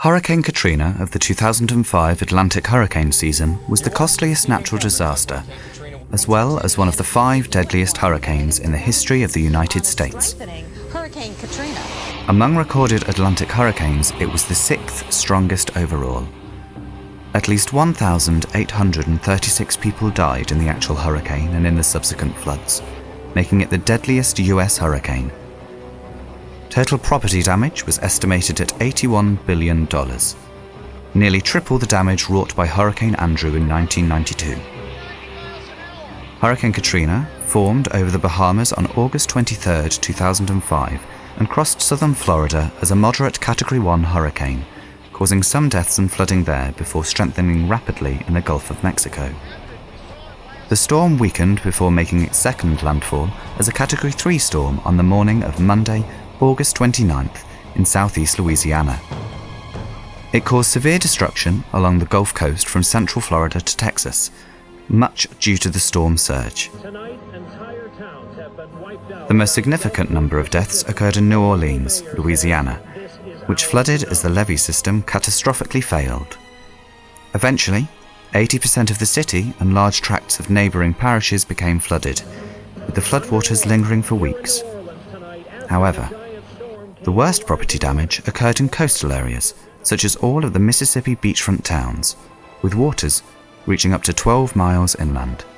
Hurricane Katrina of the 2005 Atlantic hurricane season was the costliest natural disaster, as well as one of the 5 deadliest hurricanes in the history of the United States. Hurricane Katrina. Among recorded Atlantic hurricanes, it was the 6th strongest overall. At least 1,836 people died in the actual hurricane and in the subsequent floods, making it the deadliest US hurricane. Total property damage was estimated at $81 billion, nearly triple the damage wrought by Hurricane Andrew in 1992. Hurricane Katrina formed over the Bahamas on August 23, 2005, and crossed southern Florida as a moderate Category 1 hurricane, causing some deaths and flooding there before strengthening rapidly in the Gulf of Mexico. The storm weakened before making its second landfall as a Category 3 storm on the morning of Monday, August 29th, in southeast Louisiana. It caused severe destruction along the Gulf Coast from central Florida to Texas, much due to the storm surge. The most significant number of deaths occurred in New Orleans, Louisiana, which flooded as the levee system catastrophically failed. Eventually, 80% of the city and large tracts of neighbouring parishes became flooded, with the floodwaters lingering for weeks. However, the worst property damage occurred in coastal areas, such as all of the Mississippi beachfront towns, with waters reaching up to 12 miles inland.